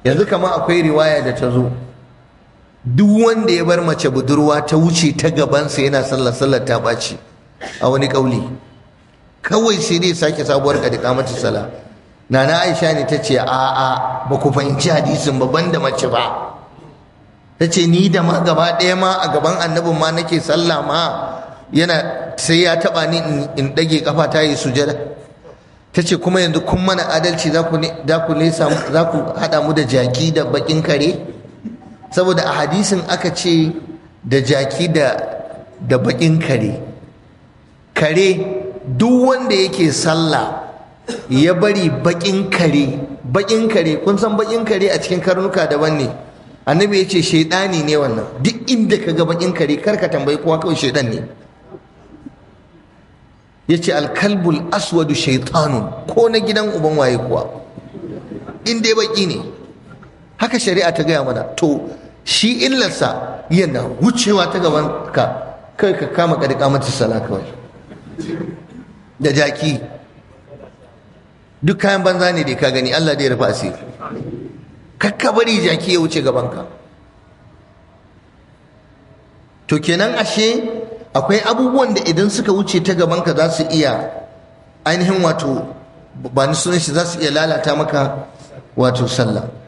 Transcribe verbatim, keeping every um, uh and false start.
yanzu kama akwai riwaya da ta zo duk wanda ya bar mace budurwa ta wuce ta gabansa yana sallar sallar ta ɓaci a wani ƙauli, kawai sai dai sake sabuwar kadika mace sala. Nana Aisha ne ta ce a'a ba ku fahimci hadisin ba, banda mace ba. Ta ce ni da ma gaba ɗaya ma a gaban annabin ma nake sallah ma yana sai ya taɓa ni in ɗage kafa ta yi sujada. Ta ce kuma yanzu kun mana adalci za ku haɗa mu da jaki da baƙin kare, saboda a hadisin aka ce da jaki da baƙin kare. Kare duk wanda yake sallah ya bari baƙin kare, baƙin kare kun san baƙin kare a cikin karnuka daban ne. Annabi ya ce shaidani ne wannan, duk inda ka ga baƙin kare kar ka tambayi kowa, kawai shaidan ne. Ya ce alkalbul aswadu shaitanun, ko na gidan uban waye kuwa in dai baƙi ne. Haka shari'a ta gaya mana. To shi illarsa yana wucewa ta gaban ka kai ka kama kadika mata sala kawai da jaki, duk kayan banza ne da ka gani, Allah dai ya rufa asiri. Kakka bari jaki ya wuce gabanka. To kenan ashe akwai abubuwan da idan suka wuce ta gabanka za su iya ainihin wato ba ni sunan shi za su iya lalata maka wato sallah.